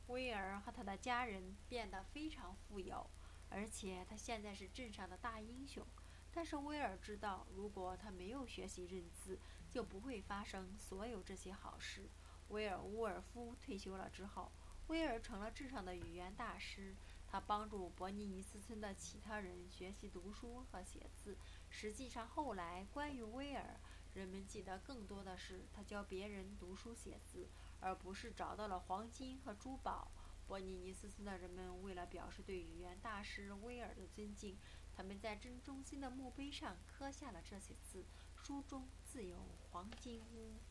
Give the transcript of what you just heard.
威尔和他的家人变得非常富有，而且他现在是镇上的大英雄。但是威尔知道，如果他没有学习认字，就不会发生所有这些好事。沃尔夫退休了之后，威尔成了镇上的语言大师。他帮助伯尼尼斯村的其他人学习读书和写字。实际上，后来关于威尔，人们记得更多的是他教别人读书写字，而不是找到了黄金和珠宝。伯尼尼斯村的人们为了表示对语言大师威尔的尊敬，他们在镇中心的墓碑上刻下了这些字，书中自有黄金屋。